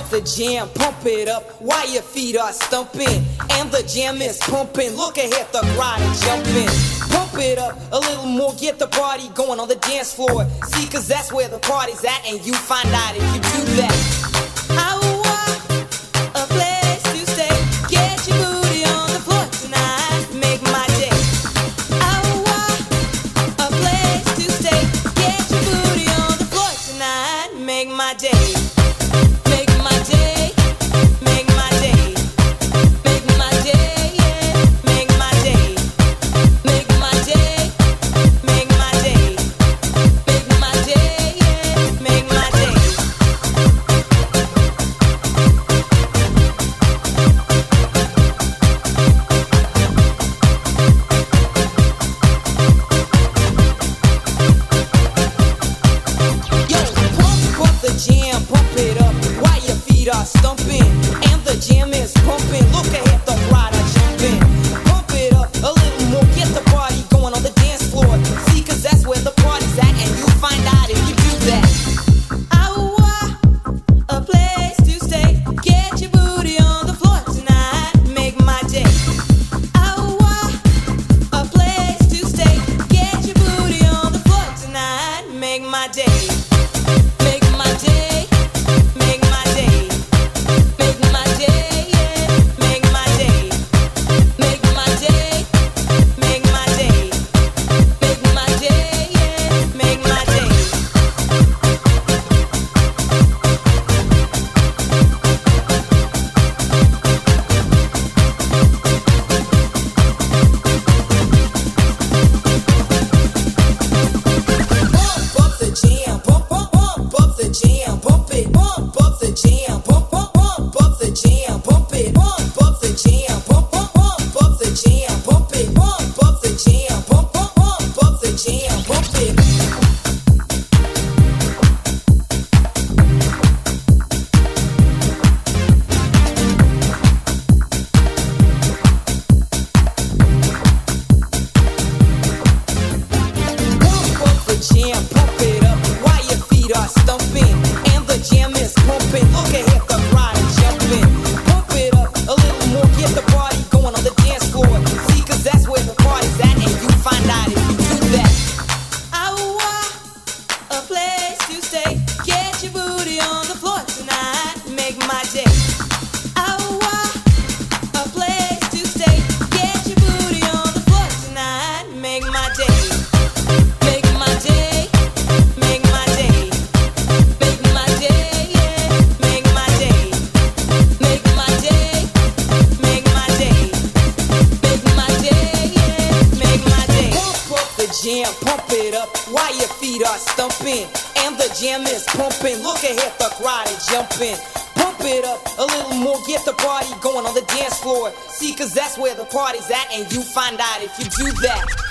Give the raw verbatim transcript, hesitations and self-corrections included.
the jam, pump it up while your feet are stumping. And the jam is pumping, look ahead, the crowd is jumping. Pump it up a little more, get the party going on the dance floor. See, cause that's where the party's at, and you find out if you do that. I want a place to stay, get your booty on the floor tonight, make my day. I want a place to stay, get your booty on the floor tonight, make my day. Make my day, make my day, make my day, yeah, make my day, make my day, make my day, make my day, yeah, make my day. Yo, pump up the jam, pump it up while your feet are stumping. And the jam is pumping, look ahead, the crowd are jumping. Pump it up a little more, get the party going on the dance floor. See, cause that's where the party's at, and you'll find out if you do that. I want a place to stay, get your booty on the floor tonight, make my day. I want a place to stay, get your booty on the floor tonight, make my day. Make my day, make my day, make my day, yeah, make my day, make my day, make my day, make my day, yeah, make my day. Pump up the jam, pump, pump, pump up the jam, pump it, pump up the jam, pump, pump, pump up the jam, pump it, pump up the jam, pump, pump, pump up the jam, pump it, pump up the jam, pump, pump, pump up the jam, pump it. Pump up the jam, pump it up while your feet are stumping. And the jam is pumping, look ahead, the crowd is jumping. Pump it up a little more, get the party going on the dance floor. See, cause that's where the party's at, and you find out if you do that. I want a place to stay, get your booty on the floor tonight, make my day. I want a place to stay, get your booty on the floor tonight, make my day. Make my day, make my day, make my day, yeah, make my day, make my day, make my day, make my day, yeah, make my day. Pump up the jam, pump it up while your feet are stumping. And the jam is pumping, look ahead, the crowd is jumping. Pump it up a little more, get the party going on the dance floor. See, cause that's where the party's at, and you find out if you do that.